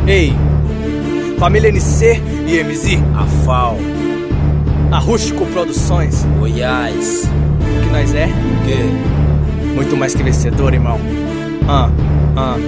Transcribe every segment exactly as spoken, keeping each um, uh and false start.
Ei, família N C e M Z, Afal, a Rústico Produções, Goiás. O que nós é? O quê? Muito mais que vencedor, irmão. Ah, ah.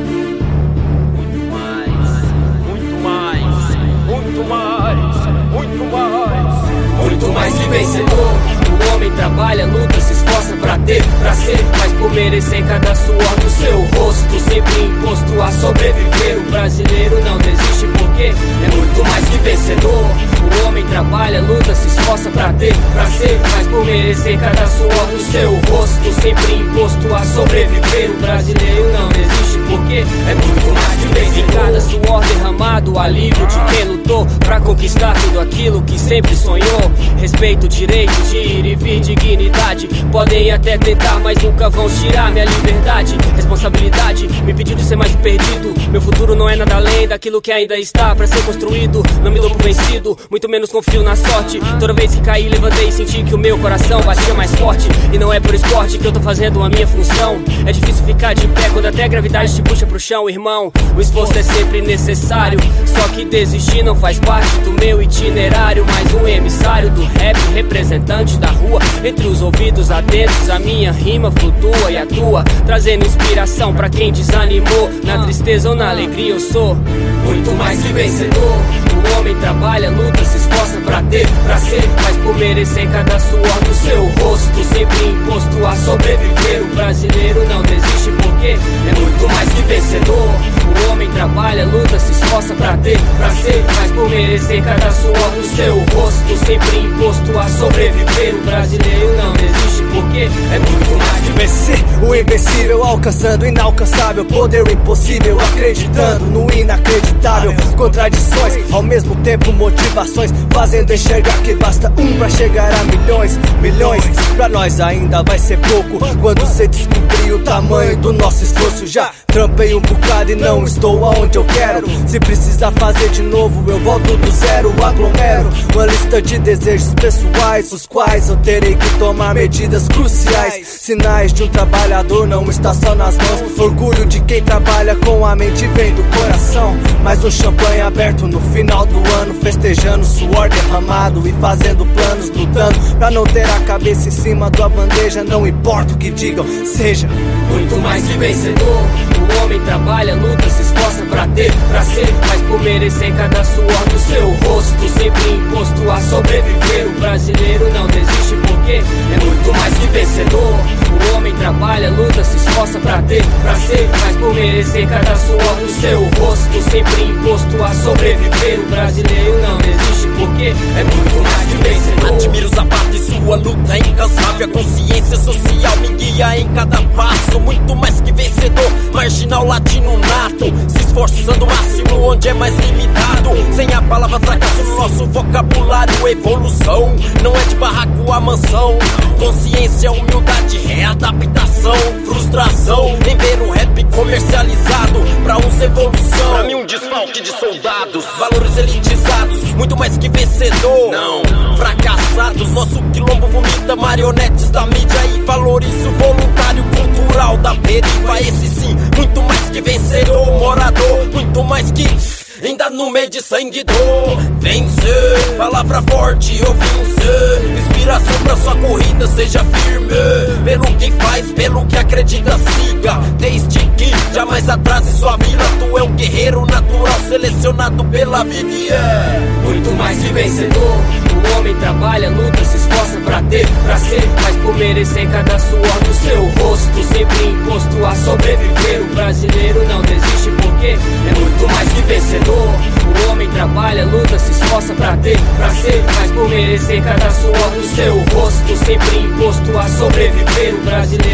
Muito mais, muito mais, muito mais, muito mais. Muito mais que vencedor. O homem trabalha, luta, se esforça pra ter, pra ser, mas por merecer cada suor do seu rosto, sempre imposto a sobreviver. O brasileiro não desiste porque é muito mais que vencedor. O homem trabalha, luta, se esforça pra ter, pra ser, mas por merecer cada suor do seu rosto, sempre imposto a sobreviver. O brasileiro não desiste porque é muito mais que vencedor. Em cada suor derramado, alívio de quem lutou pra conquistar tudo aquilo que sempre sonhou. Respeito, direito de ir e vir, dignidade. Podem até tentar, mas nunca vão tirar minha liberdade. Responsabilidade me pediu de ser mais perdido. Meu futuro não é nada além daquilo que ainda está pra ser construído. Não me dou por vencido, muito menos confio na sorte. Toda vez que caí, levantei e senti que o meu coração batia mais forte. E não é por esporte que eu tô fazendo a minha função. É difícil ficar de pé quando até a gravidade te puxa pro chão, irmão. O esforço é sempre necessário, só que desistir não faz parte do meu itinerário. Mais um emissário do rap, representante da rua. Entre os ouvidos atentos, a minha rima flutua e atua, trazendo inspiração pra quem desanimou. Na tristeza ou na alegria eu sou muito mais que vencedor. O homem trabalha, luta, se esforça pra ter, pra ser, mas por merecer cada suor do seu rosto, sempre imposto a sobreviver. O brasileiro não desiste porque é muito mais que vencedor. O homem trabalha, luta, se esforça pra ter, pra ser, mas por merecer cada suor do seu rosto, sempre imposto a sobreviver. O brasileiro não desiste porque é muito mais que vencer o invencível, alcançando o inalcançável, poder o impossível, acreditando no inacreditável. Contradições, ao mesmo tempo motivações, fazendo enxergar que basta um pra chegar a milhões. Milhões, pra nós ainda vai ser pouco quando cê descobrir o tamanho do nosso esforço. Já trampei um bocado e não estou aonde eu quero. Se precisar fazer de novo eu volto do zero, aglomero uma lista de desejos pessoais, os quais eu terei que tomar medidas cruciais. Sinais de um trabalhador não está só nas mãos. Orgulho de quem trabalha com a mente vem do coração. Mais um champanhe aberto no final do ano, festejando suor derramado e fazendo planos, lutando pra não ter a cabeça em cima da bandeja. Não importa o que digam, seja muito mais que vencedor. O homem trabalha, luta, se esforça pra ter, pra ser, mas por merecer cada suor do seu rosto, sempre imposto a sobreviver. O brasileiro não desiste porque é muito mais que vencedor. O homem trabalha, luta, se esforça pra ter, pra ser, mas por merecer cada suor do seu rosto, sempre imposto a sobreviver. O brasileiro não desiste porque é muito mais que vencedor. Admiro o Zapata e sua luta é incansável. A consciência social me guia em cada passo. Muito mais que vencedor, marginal latino nato, se esforçando o máximo onde é mais limitado. Sem a palavra fracasso no nosso vocabulário, evolução não é de barraco a mansão. Consciência, humildade, readaptação, frustração em ver o rap comercializado. Pra uns evolução, pra mim um desfalque de soldados. Valores elitizados, muito mais que vencedor, não fracassados. Nosso quilombo vomita marionetes da mídia e valoriza o voluntário cultural da perifa. Esse sim, muito mais que vencedor, morador, muito mais que ainda no meio de sangue dor. Vencer, palavra forte, eu vencer. Inspiração pra sua corrida, seja firme. Pelo que faz, pelo que acredita, siga. Desde que jamais atrase sua vida. Tu é um guerreiro natural, selecionado pela vida, yeah. Muito mais que vencedor. O homem trabalha, luta, se esforça pra ter, pra ser, mas por merecer cada suor do seu rosto, sempre imposto a sobreviver. O brasileiro não desiste porque é muito mais que vencedor. O homem trabalha, luta, se esforça pra ter, pra ser, mas por merecer cada suor do seu rosto, sempre imposto a sobreviver. O brasileiro